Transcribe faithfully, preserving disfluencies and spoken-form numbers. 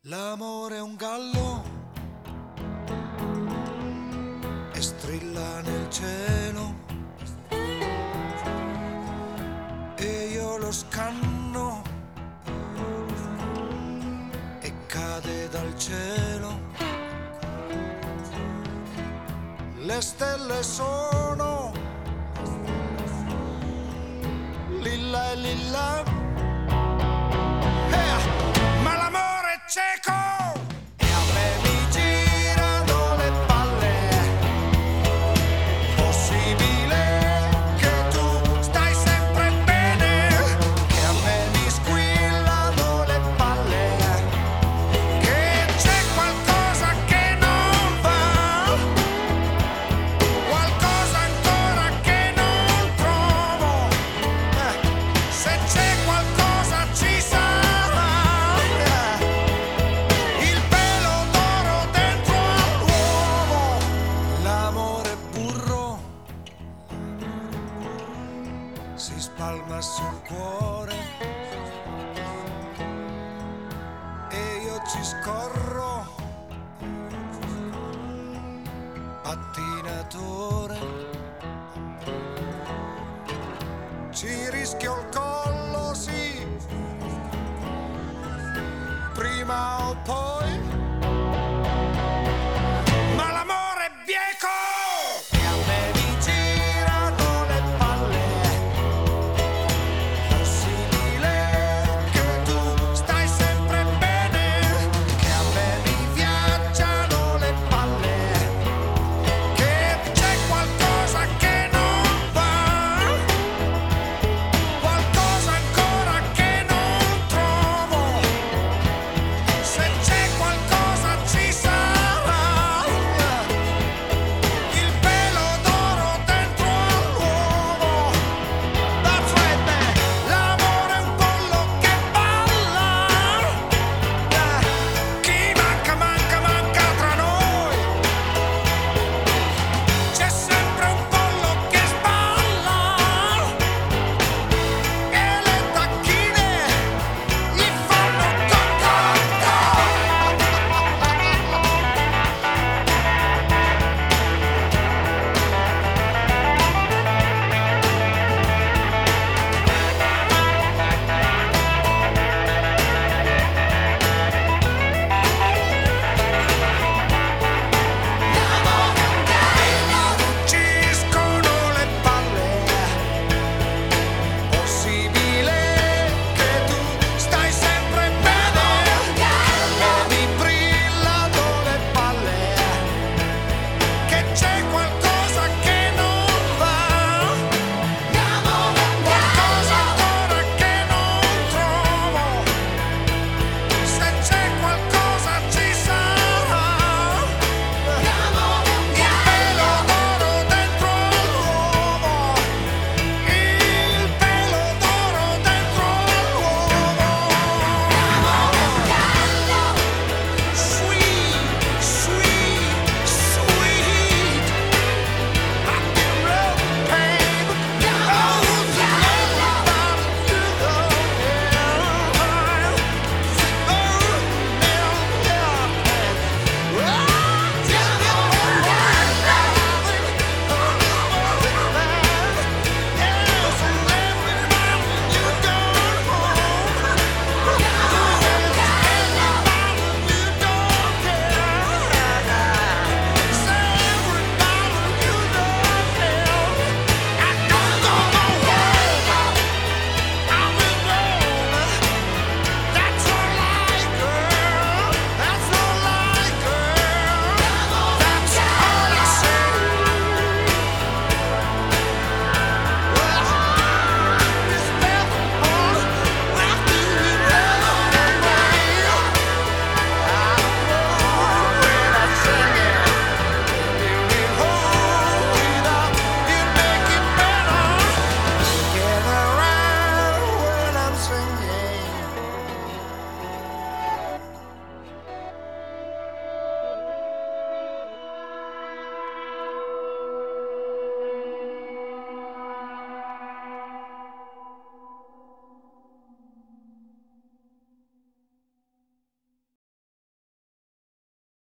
L'amore è un gallo e strilla nel cielo e io lo scanno e cade dal cielo. Le stelle sono lilla e lilla, eh, ma l'amore è cieco e a me mi girano le palle. Possibile che tu stai sempre bene, che a me mi squillano le palle, che c'è qualcosa che non va, qualcosa ancora che non trovo. Eh, se c'è qualcosa ci sarà, eh, il pelo d'oro dentro all'uovo. L'amore è burro, si spalma sul cuore e io ci scorro, pattinatore, ci rischio il collo, sì, prima o poi